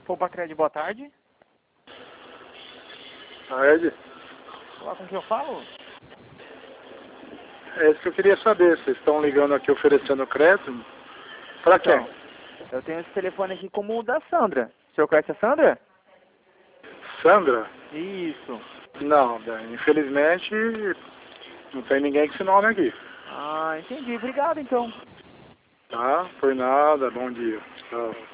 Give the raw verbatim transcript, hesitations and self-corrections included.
Poupa Crédito, boa tarde. Tarde. Olá, com quem eu falo? É isso que eu queria saber. Vocês estão ligando aqui oferecendo crédito? Pra quê? Então, eu tenho esse telefone aqui como o da Sandra. O senhor conhece a Sandra? Sandra? Isso. Não, Dan, infelizmente não tem ninguém com esse nome aqui. Ah, entendi. Obrigado, então. Tá? Por nada. Bom dia. Tchau.